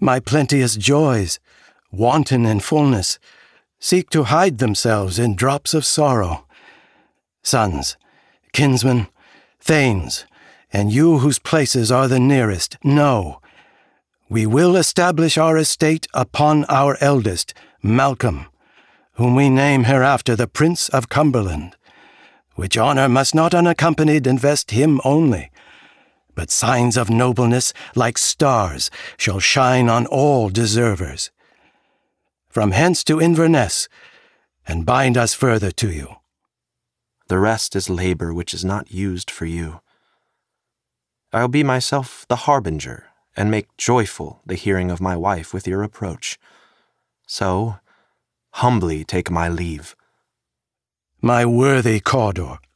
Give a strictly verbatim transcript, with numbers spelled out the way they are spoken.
My plenteous joys, wanton in fullness, seek to hide themselves in drops of sorrow. Sons, kinsmen, thanes, and you whose places are the nearest, know, we will establish our estate upon our eldest, Malcolm, whom we name hereafter the Prince of Cumberland, which honour must not unaccompanied invest him only, but signs of nobleness like stars shall shine on all deservers. From hence to Inverness, and bind us further to you. The rest is labor which is not used for you. I will be myself the harbinger, and make joyful the hearing of my wife with your approach. So, humbly take my leave. My worthy Cawdor,